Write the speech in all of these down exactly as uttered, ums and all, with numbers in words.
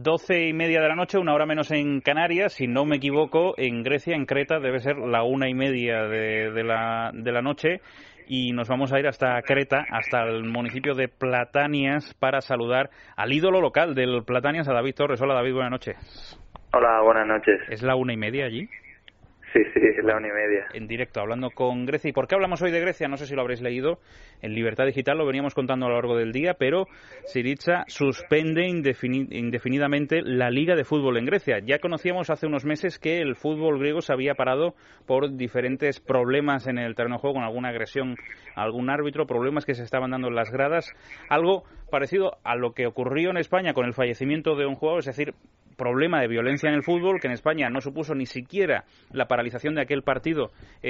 doce y media de la noche, una hora menos en Canarias. Si no me equivoco, en Grecia, en Creta, debe ser la una y media de, de, la, de la noche. Y nos vamos a ir hasta Creta, hasta el municipio de Platanias, para saludar al ídolo local del Platanias, a David Torres. Hola, David, buenas noches. Hola, buenas noches. ¿Es la una y media allí? Sí, sí, es la una y media. En directo, hablando con Grecia. ¿Y por qué hablamos hoy de Grecia? No sé si lo habréis leído en Libertad Digital, lo veníamos contando a lo largo del día, pero Syriza suspende indefini- indefinidamente la Liga de Fútbol en Grecia. Ya conocíamos hace unos meses que el fútbol griego se había parado por diferentes problemas en el terreno de juego, con alguna agresión a algún árbitro, problemas que se estaban dando en las gradas, algo parecido a lo que ocurrió en España con el fallecimiento de un jugador, es decir, problema de violencia en el fútbol, que en España no supuso ni siquiera la paralización de aquel partido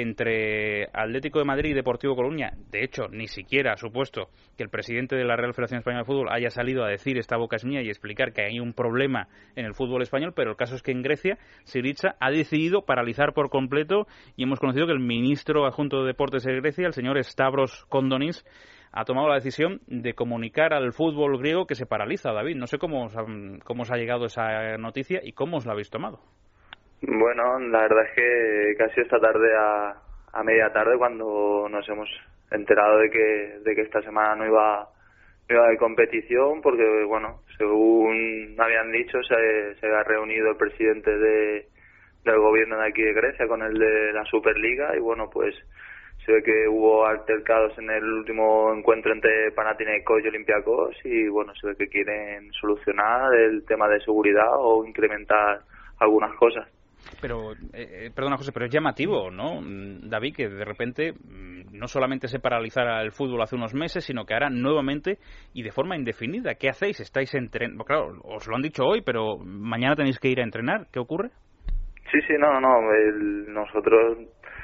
entre Atlético de Madrid y Deportivo Coruña. De hecho, ni siquiera ha supuesto que el presidente de la Real Federación Española de Fútbol haya salido a decir esta boca es mía y explicar que hay un problema en el fútbol español, pero el caso es que en Grecia Syriza ha decidido paralizar por completo, y hemos conocido que el ministro adjunto de Deportes de Grecia, el señor Stavros Kondonis, ha tomado la decisión de comunicar al fútbol griego que se paraliza. David, no sé cómo os, ha, cómo os ha llegado esa noticia y cómo os la habéis tomado. Bueno, la verdad es que casi esta tarde a, a media tarde cuando nos hemos enterado de que de que esta semana no iba, no iba a haber competición, porque, bueno, según habían dicho, se, se había reunido el presidente de, del gobierno de aquí de Grecia con el de la Superliga y, bueno, pues se ve que hubo altercados en el último encuentro entre Panathinaikos y Olympiacos y, bueno, se ve que quieren solucionar el tema de seguridad o incrementar algunas cosas. Pero, eh, perdona José, pero es llamativo, ¿no, David, que de repente no solamente se paralizara el fútbol hace unos meses, sino que ahora nuevamente y de forma indefinida? ¿Qué hacéis? ¿Estáis entrenando? Claro, os lo han dicho hoy, pero mañana tenéis que ir a entrenar. ¿Qué ocurre? Sí, sí, no, no, el, nosotros...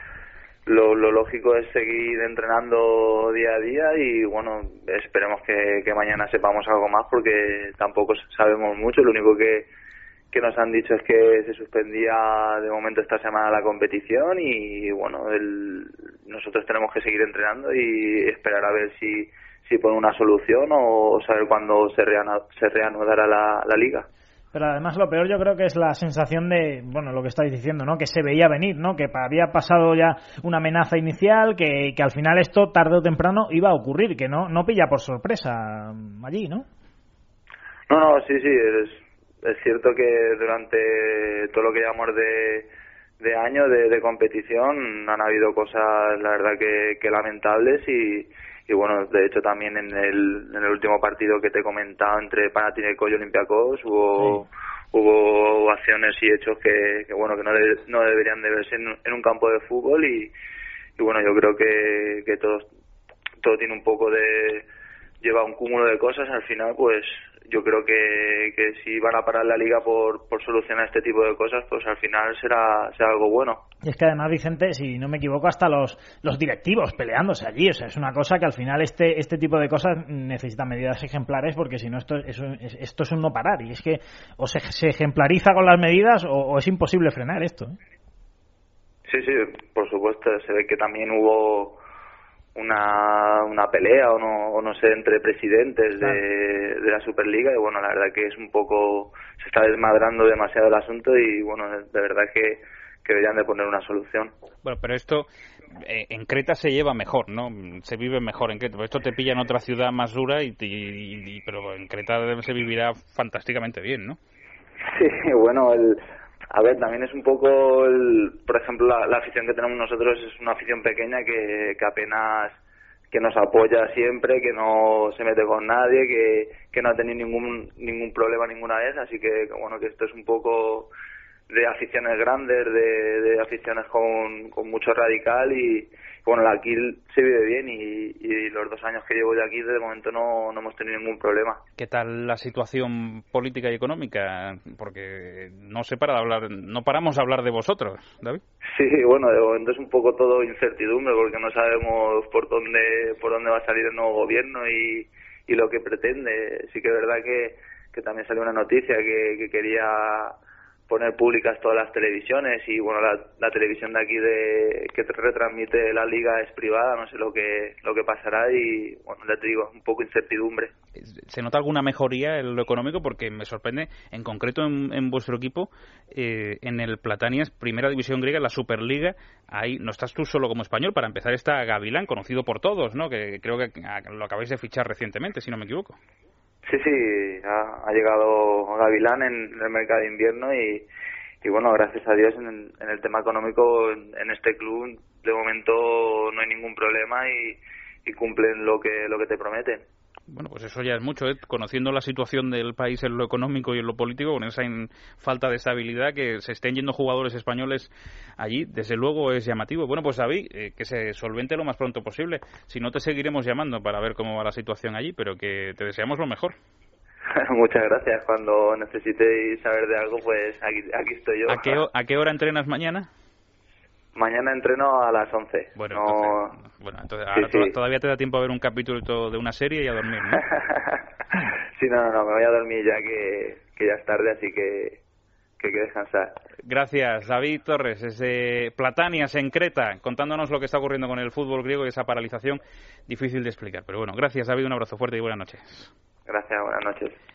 Lo, lo lógico es seguir entrenando día a día y, bueno, esperemos que, que mañana sepamos algo más porque tampoco sabemos mucho. Lo único que, que nos han dicho es que se suspendía de momento esta semana la competición y, bueno, el, nosotros tenemos que seguir entrenando y esperar a ver si, si pone una solución o saber cuándo se, reanu- se reanudará la, la liga. Pero además lo peor yo creo que es la sensación de, bueno, lo que estáis diciendo, ¿no? Que se veía venir, ¿no? Que había pasado ya una amenaza inicial, que, que al final esto tarde o temprano iba a ocurrir, que no no pilla por sorpresa allí, ¿no? No, no, sí, sí, es, es cierto que durante todo lo que llevamos de, de año de, de competición han habido cosas, la verdad, que, que lamentables y... Y, bueno, de hecho también en el, en el último partido que te he comentado entre Panathinaikos y Olympiacos hubo, sí. hubo acciones y hechos que, que bueno, que no, de, no deberían de verse en, en un campo de fútbol y, y bueno, yo creo que, que todo, todo tiene un poco de... lleva un cúmulo de cosas. Al final, pues yo creo que, que si van a parar la liga por, por solucionar este tipo de cosas, pues al final será, será algo bueno. Y es que además, Vicente, si no me equivoco, hasta los los directivos peleándose allí. O sea, es una cosa que al final este este tipo de cosas necesita medidas ejemplares, porque si no esto es, es, esto es un no parar. Y es que o se, se ejemplariza con las medidas o, o es imposible frenar esto, ¿eh? Sí, sí, por supuesto. Se ve que también hubo una una pelea o no o no sé entre presidentes de, de la Superliga y, bueno, la verdad que es un poco... se está desmadrando demasiado el asunto y, bueno, de verdad que que deberían de poner una solución. Bueno, pero esto eh, en Creta se lleva mejor, ¿no? Se vive mejor en Creta. Esto te pilla en otra ciudad más dura, y, y, y pero en Creta se vivirá fantásticamente bien, ¿no? Sí, bueno, el, a ver, también es un poco, el, por ejemplo, la, la afición que tenemos nosotros es una afición pequeña que, que apenas que nos apoya siempre, que no se mete con nadie, que, que no ha tenido ningún ningún problema ninguna vez, así que, bueno, que esto es un poco de aficiones grandes, de, de aficiones con, con mucho radical y, bueno, aquí se vive bien y, y los dos años que llevo de aquí de momento no, no hemos tenido ningún problema. ¿Qué tal la situación política y económica? Porque no se para de hablar, no paramos de hablar de vosotros, David. Sí, bueno, de momento es un poco todo incertidumbre porque no sabemos por dónde por dónde va a salir el nuevo gobierno y, y lo que pretende. Sí que es verdad que, que también salió una noticia que, que quería poner públicas todas las televisiones y bueno, la, la televisión de aquí de que te retransmite la liga es privada, no sé lo que lo que pasará y bueno, ya te digo, un poco incertidumbre. ¿Se nota alguna mejoría en lo económico? Porque me sorprende, en concreto en, en vuestro equipo, eh, en el Platanias, primera división griega, la Superliga, ahí no estás tú solo como español, para empezar está Gavilán, conocido por todos, ¿no? Que creo que lo acabáis de fichar recientemente, si no me equivoco. Sí, sí, ha, ha llegado Gavilán en, en el mercado de invierno y, y bueno, gracias a Dios en, en el tema económico en, en este club de momento no hay ningún problema y, y cumplen lo que lo que te prometen. Bueno, pues eso ya es mucho, ¿eh? Conociendo la situación del país en lo económico y en lo político, con esa in- falta de estabilidad, que se estén yendo jugadores españoles allí, desde luego es llamativo. Bueno, pues David, eh, que se solvente lo más pronto posible. Si no, te seguiremos llamando para ver cómo va la situación allí, pero que te deseamos lo mejor. Muchas gracias. Cuando necesitéis saber de algo, pues aquí, aquí estoy yo. ¿A qué, ¿A qué hora entrenas mañana? Mañana entreno a las once. Bueno, no... entonces, bueno, entonces sí, ahora sí. to- todavía te da tiempo a ver un capítulo de una serie y a dormir, ¿no? Sí, no, no, no, me voy a dormir ya que, que ya es tarde, así que, que hay que descansar. Gracias, David Torres, desde Platanias, en Creta, contándonos lo que está ocurriendo con el fútbol griego y esa paralización difícil de explicar. Pero bueno, gracias, David, un abrazo fuerte y buenas noches. Gracias, buenas noches.